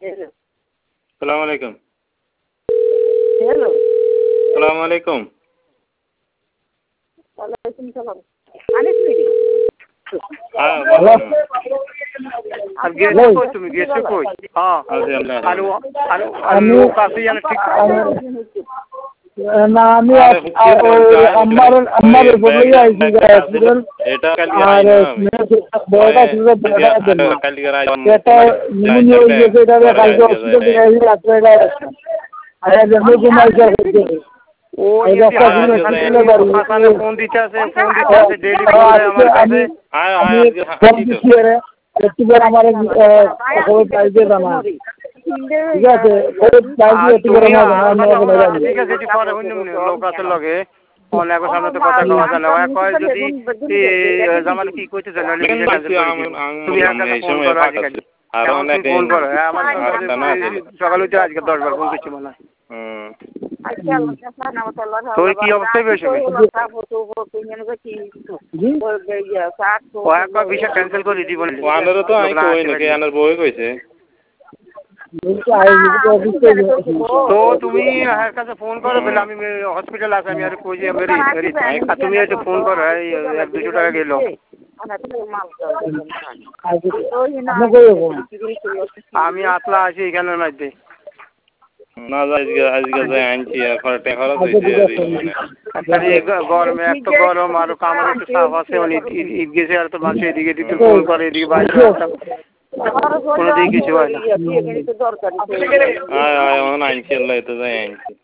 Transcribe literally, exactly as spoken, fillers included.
সালাম আলাইকুম। হ্যালো। সালাম আলাইকুম। ওয়ালাইকুম সালাম। আনিস মিরি। হ্যাঁ বলো। আর গেছো কই তুমি গেছো কই? হ্যাঁ। আলু আলু আলু কাছে জানো ঠিক না আমি আমার আমার বলেই আইছি এটা কালকে আর আইনা বড়টা ছিল বড়টা দেন কালকে রাত এটা নিউমোনিয়া হয়ে গেছে এটা কালকে হসপিটালে গেছি রাত্রে আরে জন্য ঘুমাইছে ও হাসানে ফোন দিতে আছে ফোন দিতে আছে ডেইলি ফোন দেয় আমার কাছে আমি ফোন দিচ্ছি রে একটু করে আমার খবর চাইতে জানা ঠিক আছে খবর চাইতে একটু করে আমার ঠিক আছে এটি পরে অন্য লোক আছে লগে অনেক সামনে তো কথা কওয়া যায় না ওই কয় যদি জামাল কি কইতে জানো তুমি একটা ফোন করো আজকাল আর অনেক ফোন করো আমার সকাল হইতে আজকে দশ বার ফোন করছি মনে হয় তো কি অবস্থায় বেশি বিষয় ক্যান্সেল করে দিব আনারও তো আমি কই নাকি আনার বই কইছে তো তুমি আর কাছে ফোন করো বলে আমি হসপিটাল আছে আমি আর কই যে মেরি মেরি আর তুমি একটু ফোন করো এই এক দুশো টাকা গেল আমি আতলা আছি এখানের মধ্যে না আজকে আজকে যাই আনছি আর খরচ খরচ হইছে আরে গরমে এত গরম আর কামড় একটু সাফ আছে অনেক ঈদ গেছে আর তো মানুষ এদিকে দিতে ফোন করে এদিকে বাইরে কোনো দিকে কিছু হয় না আয় আয় অন আনছি আল্লাহ তো যাই আনছি